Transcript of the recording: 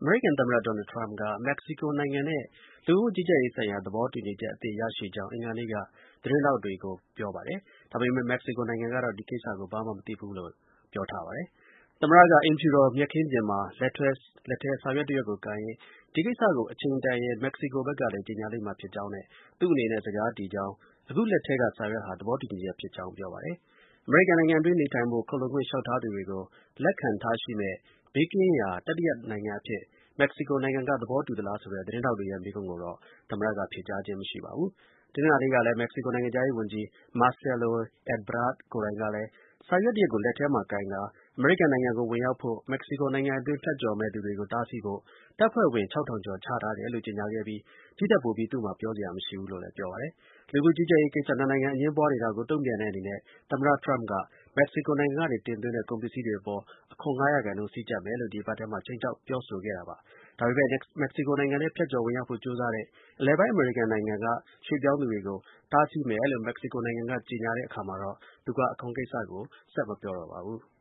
မေရိကန်သမ္မတ Donald Trump က မက္ကဆီကိုနိုင်ငံနဲ့ လူဝင်မှုကြီးကြပ်ရေးဆိုင်ရာ သဘောတူညီချက်အသစ် ရရှိကြောင်း အင်္ဂါနေ့က သတင်းထောက်တွေကို ပြောပါတယ်။ ဒါပေမဲ့ မက္ကဆီကိုနိုင်ငံကတော့ ဒီကိစ္စကို ဘာမှ မသိဘူးလို့ ပြောထားပါတယ်။ သမ္မတက အိမ်ဖြူတော် မြက်ခင်းပြင်မှာ လက်ထဲ စာရွက်တစ်ရွက်ကို ကိုင်ရင်း ဒီကိစ္စကို အချိန်တန်ရင် မက္ကဆီကိုဘက်ကလည်း ကြေညာလိမ့်မှာဖြစ်ကြောင်းနဲ့ သူ့အနေနဲ့ စကားတည်ကြောင်း၊ အခု လက်ထဲက စာရွက်ဟာ သဘောတူညီချက်ဖြစ်ကြောင်း ပြောပါတယ်။ အမေရိကန်နိုင်ငံအတွင်း နေထိုင်ဖို့ ခိုလှုံခွင့် လျှောက်ထားသူတွေကို လက်ခံထားရှိမယ့် ဘေးကင်းရာ တတိယနိုင်ငံအဖြစ် မက္ကဆီကိုနိုင်ငံက သဘောတူသလားဆိုတဲ့ သတင်းထောက်တွေရဲ့ မေးခွန်းကိုတော့ သမ္မတက ဖြေကြားခြင်း မရှိပါဘူး။ တနင်္လာနေ့ကလည်း မက္ကဆီကို နိုင်ငံခြားရေးဝန်ကြီး Marcelo Ebrard ကိုယ်တိုင်ကလည်း စာရွက်တစ်ရပ်ကို လက်ထဲမှာ ကိုင်ကာ အမေရိကန်နိုင်ငံကို ဝင်ရောက်ဖို့ မက္ကဆီကိုနိုင်ငံအတွင်း ဖြတ်ကျော်မယ့်သူတွေကို တားဆီးဖို့ တပ်ဖွဲ့ဝင် ၆,၀၀၀ ကျော် ချထားတယ်လို့ ကြေညာခဲ့ပြီး ဒီထက်ပိုပြီး သူ့မှာ ပြောစရာ မရှိဘူးလို့လည်း ပြောပါတယ်။ လူဝင်မှုကြီးကြပ်ရေးကိစ္စ နှစ်နိုင်ငံ အငြင်းပွားနေတာကို တုံ့ပြန်တဲ့အနေနဲ့ သမ္မတ Trump က မက္ကဆီကိုနိုင်ငံကနေ တင်သွင်းတဲ့ ကုန်ပစ္စည်းတွေအပေါ် အခွန် ၅ ရာခိုင်နှုန်း စည်းကျပ်မယ်လို့ ဒီအပတ်ထဲမှာ ခြိမ်းခြောက် ပြောဆိုခဲ့တာပါ။ ဒါပေမဲ့ မက္ကဆီကိုနိုင်ငံထဲ ဖြတ်ကျော်ဝင်ရောက်ဖို့ ကြိုးစားတဲ့ အလယ်ပိုင်း အမေရိကန်နိုင်ငံက ရွှေ့ပြောင်းသူတွေကို တားဆီးမယ်လို့ မက္ကဆီကိုနိုင်ငံက ကြေညာတဲ့အခါမှာတော့ သူက အခွန်ကိစ္စကို ဆက်မပြောတော့ပါဘူး။